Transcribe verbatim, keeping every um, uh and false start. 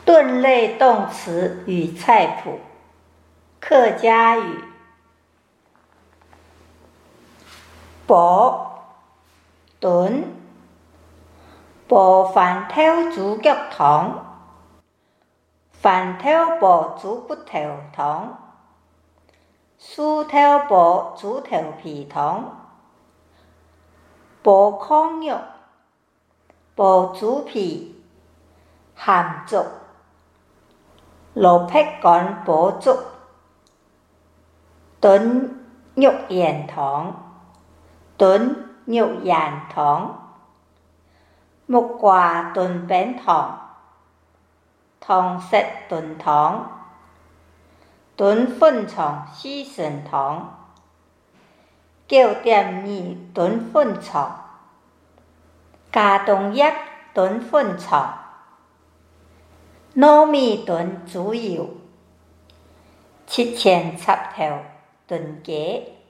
顿类动词与菜谱，客家语。薄炖薄飯頭豬腳湯，飯頭薄豬骨頭湯，酥頭薄豬頭皮湯，薄糠肉，薄豬皮鹹粥，蘿蔔乾薄粥，燉肉鹽湯，燉肉鹽湯，木瓜燉餅湯，糖色燉湯，燉粉腸西筍湯，叫點魚燉粉腸，加凍葉燉粉腸，糯米燉豬油，切前插頭燉雞。